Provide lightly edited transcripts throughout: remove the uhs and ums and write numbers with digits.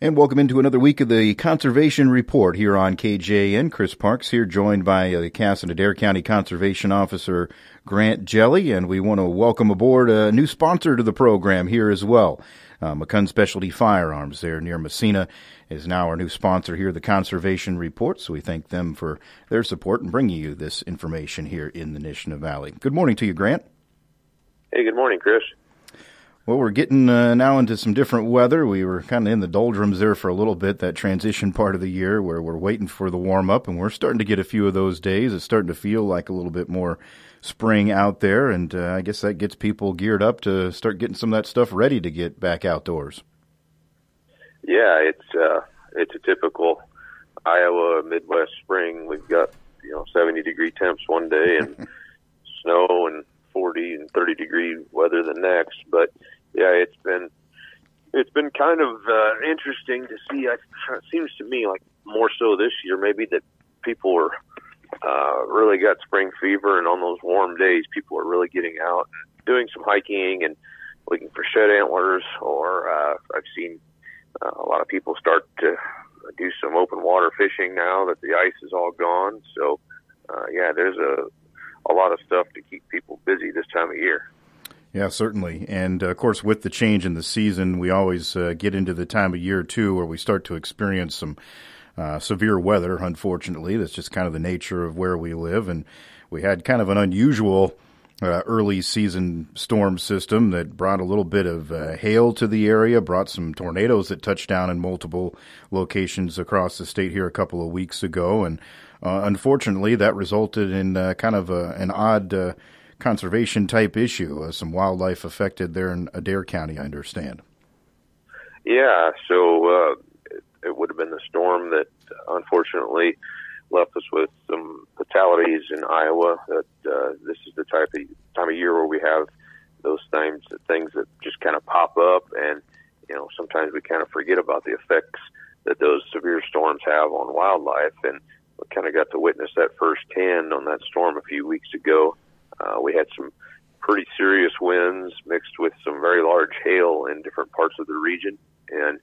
And welcome into another week of the Conservation Report here on KJN. Chris Parks here, joined by the Cass and Adair County Conservation Officer Grant Jelly, and we want to welcome aboard a new sponsor to the program here as well. McCunn Specialty Firearms there near Massena is now our new sponsor here, the Conservation Report, so we thank them for their support and bringing you this information here in the Nishna Valley. Good morning to you, Grant. Hey, good morning, Chris. Well, we're getting now into some different weather. We were kind of in the doldrums there for a little bit, that transition part of the year where we're waiting for the warm-up, and we're starting to get a few of those days. It's starting to feel like a little bit more spring out there, and I guess that gets people geared up to start getting some of that stuff ready to get back outdoors. Yeah, it's a typical Iowa Midwest spring. We've got 70-degree temps one day and snow and 40 and 30-degree weather the next. But yeah, it's been kind of interesting to see. It seems to me like more so this year, maybe, that people are really got spring fever, and on those warm days, people are really getting out and doing some hiking and looking for shed antlers. Or I've seen a lot of people start to do some open water fishing now that the ice is all gone. So yeah, there's a lot of stuff to keep people busy this time of year. Yeah, certainly. And, of course, with the change in the season, we always get into the time of year, too, where we start to experience some severe weather, unfortunately. That's just kind of the nature of where we live. And we had kind of an unusual early season storm system that brought a little bit of hail to the area, brought some tornadoes that touched down in multiple locations across the state here a couple of weeks ago. And unfortunately, that resulted in kind of an odd conservation type issue. Some wildlife affected there in Adair County, I understand. Yeah, so it would have been the storm that unfortunately left us with some fatalities in Iowa. That this is the time of year where we have those things that just kind of pop up, and sometimes we kind of forget about the effects that those severe storms have on wildlife. And we kind of got to witness that firsthand on that storm a few weeks ago. We had some pretty serious winds mixed with some very large hail in different parts of the region. And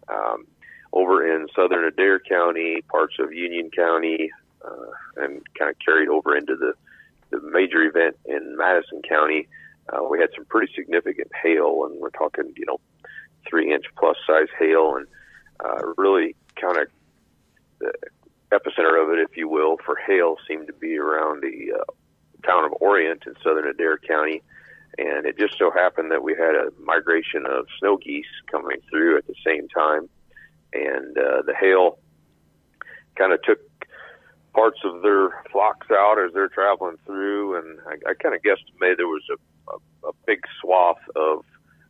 over in southern Adair County, parts of Union County, and kind of carried over into the major event in Madison County, we had some pretty significant hail, and we're talking, 3-inch plus size hail, and really kind of the epicenter of it, if you will, for hail seemed to be around the town of Orient in southern Adair County. And it just so happened that we had a migration of snow geese coming through at the same time. And the hail kind of took parts of their flocks out as they're traveling through. And I kind of guesstimated there was a big swath of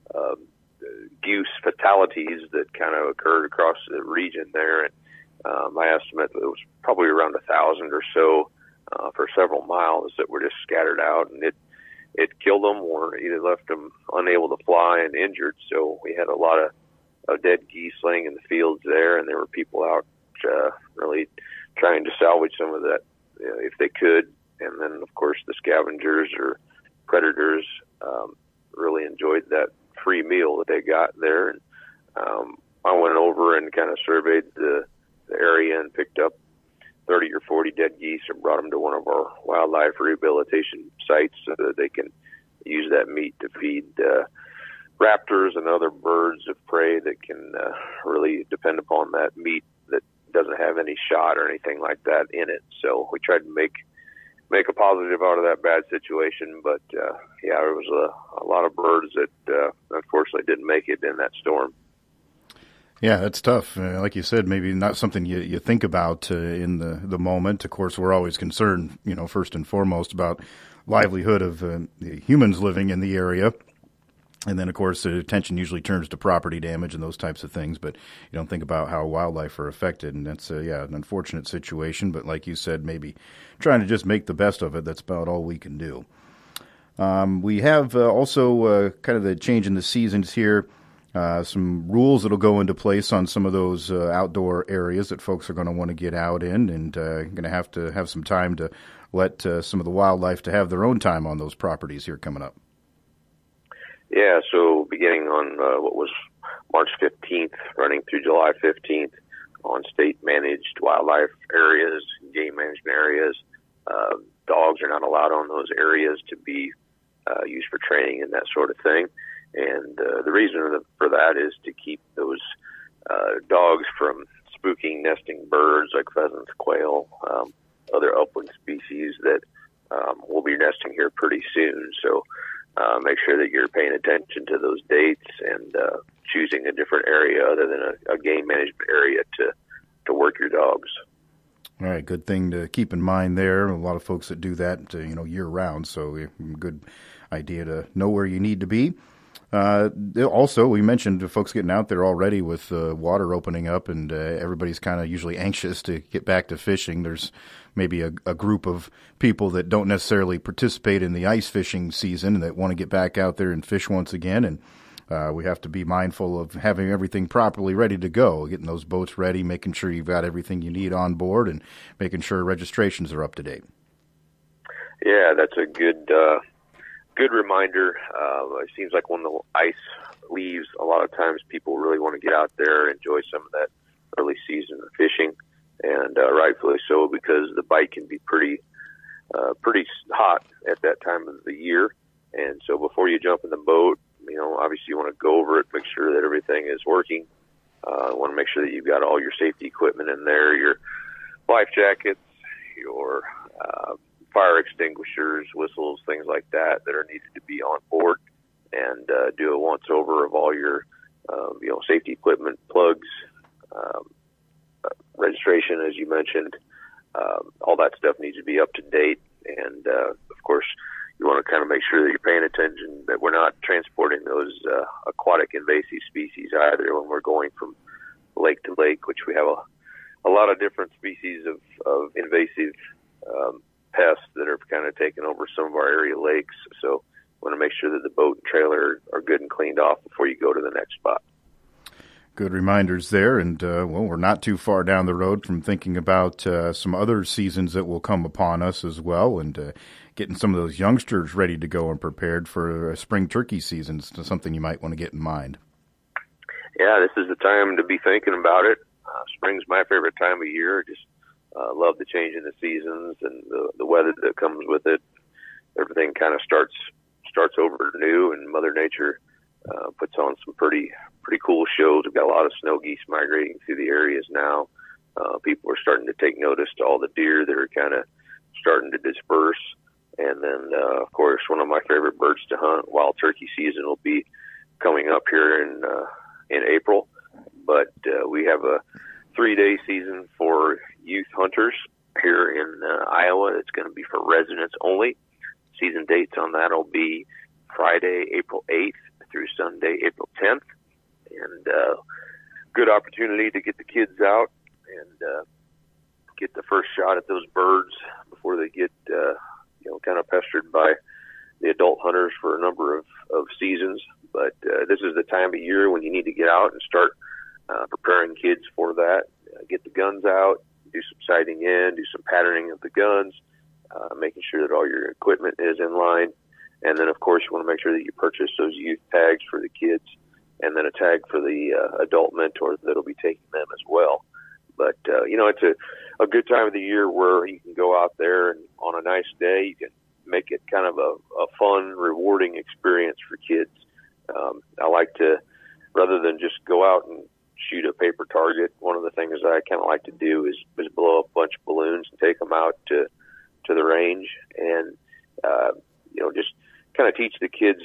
goose fatalities that kind of occurred across the region there. And my estimate, it was probably around 1,000 or so for several miles that were just scattered out, and it killed them or either left them unable to fly and injured. So we had a lot of dead geese laying in the fields there, and there were people out really trying to salvage some of that if they could. And then, of course, the scavengers or predators really enjoyed that free meal that they got there. And I went over and kind of surveyed the area and picked up 30 or 40 dead geese and brought them to one of our wildlife rehabilitation sites so that they can use that meat to feed raptors and other birds of prey that can really depend upon that meat that doesn't have any shot or anything like that in it. So we tried to make a positive out of that bad situation, but yeah, there was a lot of birds that unfortunately didn't make it in that storm. Yeah, that's tough. Like you said, maybe not something you think about in the moment. Of course, we're always concerned, first and foremost about livelihood of the humans living in the area. And then, of course, the attention usually turns to property damage and those types of things, but you don't think about how wildlife are affected. And that's, an unfortunate situation. But like you said, maybe trying to just make the best of it. That's about all we can do. We have also kind of the change in the seasons here. Some rules that will go into place on some of those outdoor areas that folks are going to want to get out in, and going to have some time to let some of the wildlife to have their own time on those properties here coming up. Yeah, so beginning on what was March 15th, running through July 15th on state-managed wildlife areas, game management areas. Dogs are not allowed on those areas to be used for training and that sort of thing. And the reason for that is to keep those dogs from spooking nesting birds like pheasants, quail, other upland species that will be nesting here pretty soon. So make sure that you're paying attention to those dates and choosing a different area other than a game management area to work your dogs. All right, good thing to keep in mind there. A lot of folks that do that, year round, so good idea to know where you need to be. Also, we mentioned folks getting out there already with water opening up, and everybody's kind of usually anxious to get back to fishing. There's maybe a group of people that don't necessarily participate in the ice fishing season and that want to get back out there and fish once again, and we have to be mindful of having everything properly ready to go, getting those boats ready, making sure you've got everything you need on board, and making sure registrations are up to date. Yeah, that's a good reminder. It seems like when the ice leaves, a lot of times people really want to get out there and enjoy some of that early season fishing, and rightfully so, because the bite can be pretty hot at that time of the year. And so before you jump in the boat, obviously you want to go over it, make sure that everything is working. Want to make sure that you've got all your safety equipment in there, your life jackets, your fire extinguishers, whistles, things like that are needed to be on board, and do a once over of all your safety equipment, plugs, registration, as you mentioned. All that stuff needs to be up to date, and of course you want to kind of make sure that you're paying attention that we're not transporting those aquatic invasive species either when we're going from lake to lake, which we have a lot of different species of invasive pests that are kind of taking over some of our area lakes. So we want to make sure that the boat and trailer are good and cleaned off before you go to the next spot. Good reminders there, and we're not too far down the road from thinking about some other seasons that will come upon us as well, and getting some of those youngsters ready to go and prepared for spring turkey season. It's something you might want to get in mind. Yeah, this is the time to be thinking about it. Spring's my favorite time of year. Just love the change in the seasons and the weather that comes with it. Everything kind of starts over new, and Mother Nature puts on some pretty cool shows. We've got a lot of snow geese migrating through the areas now. People are starting to take notice to all the deer that are kind of starting to disperse. And then, of course, one of my favorite birds to hunt, wild turkey season, will be coming up here in April. But we have a 3-day season for youth hunters here in Iowa. It's going to be for residents only. Season dates on that will be Friday, April 8th through Sunday, April 10th. And good opportunity to get the kids out and get the first shot at those birds before they get kind of pestered by the adult hunters for a number of seasons. But this is the time of year when you need to get out and start preparing kids for that. Get the guns out, do some sighting in, do some patterning of the guns, making sure that all your equipment is in line. And then, of course, you want to make sure that you purchase those youth tags for the kids, and then a tag for the adult mentor that'll be taking them as well. But, it's a good time of the year where you can go out there and on a nice day, you can make it kind of a fun, rewarding experience for kids. I like to, rather than just go out and shoot a paper target, one of the things I kind of like to do is blow up a bunch of balloons and take them out to the range and, just kind of teach the kids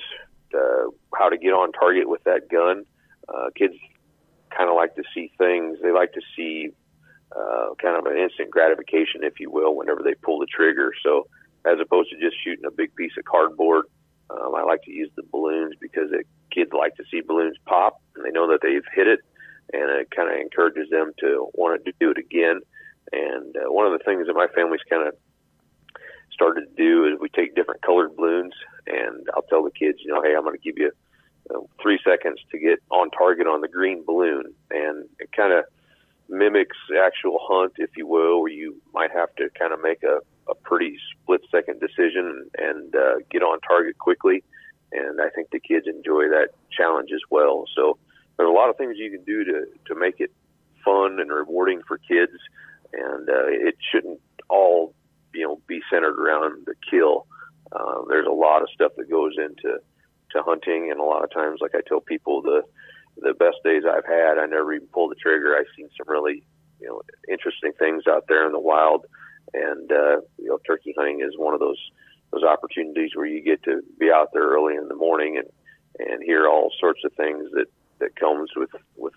how to get on target with that gun. Kids kind of like to see things. They like to see kind of an instant gratification, if you will, whenever they pull the trigger. So as opposed to just shooting a big piece of cardboard, I like to use the balloons because kids like to see balloons pop, and they know that they've hit it, and it kind of encourages them to want to do it again. And one of the things that my family's kind of started to do is we take different colored balloons, and I'll tell the kids, hey, I'm going to give you 3 seconds to get on target on the green balloon. And it kind of mimics the actual hunt, if you will, where you might have to kind of make a pretty split-second decision and get on target quickly. And I think the kids enjoy that challenge as well. So there's a lot of things you can do to make it fun and rewarding for kids, and it shouldn't all be centered around the kill. There's a lot of stuff that goes into hunting, and a lot of times, like I tell people, the best days I've had, I never even pulled the trigger. I've seen some really interesting things out there in the wild, and turkey hunting is one of those opportunities where you get to be out there early in the morning and hear all sorts of things that comes with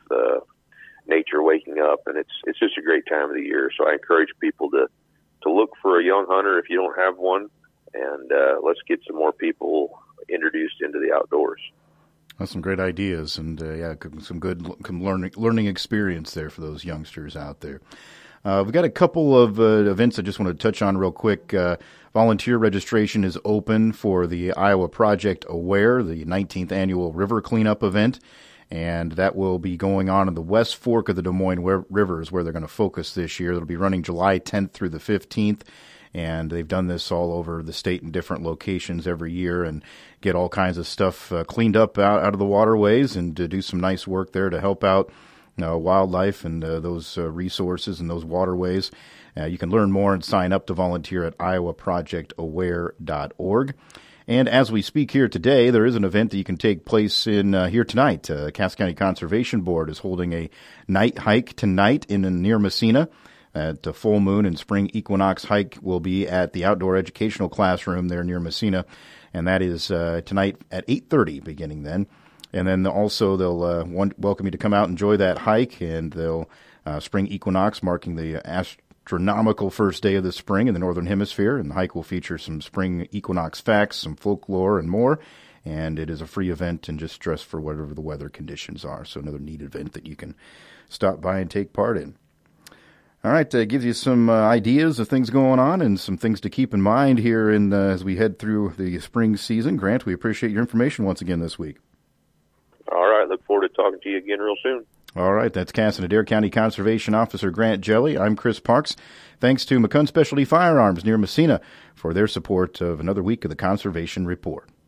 nature waking up, and it's just a great time of the year. So I encourage people to look for a young hunter if you don't have one, and let's get some more people introduced into the outdoors. That's some great ideas, and some good learning experience there for those youngsters out there. We've got a couple of events I just want to touch on real quick. Volunteer registration is open for the Iowa Project Aware, the 19th annual river cleanup event, and that will be going on in the West Fork of the Des Moines River is where they're going to focus this year. It'll be running July 10th through the 15th. And they've done this all over the state in different locations every year and get all kinds of stuff cleaned up out of the waterways and to do some nice work there to help out wildlife and those resources and those waterways. You can learn more and sign up to volunteer at iowaprojectaware.org. And as we speak here today, there is an event that you can take place in here tonight. Cass County Conservation Board is holding a night hike tonight in near Messina. At the full moon and spring equinox hike will be at the outdoor educational classroom there near Messina, and that is tonight at 8:30 beginning then. And then also they'll welcome you to come out and enjoy that hike, and they'll spring equinox marking the astronomical first day of the spring in the Northern Hemisphere, and the hike will feature some spring equinox facts, some folklore, and more. And it is a free event and just dress for whatever the weather conditions are. So another neat event that you can stop by and take part in. All right, gives you some ideas of things going on and some things to keep in mind here as we head through the spring season. Grant, we appreciate your information once again this week. All right, look forward to talking to you again real soon. All right, that's Cass and Adair County Conservation Officer Grant Jelly. I'm Chris Parks. Thanks to McCunn Specialty Firearms near Messina for their support of another week of the Conservation Report.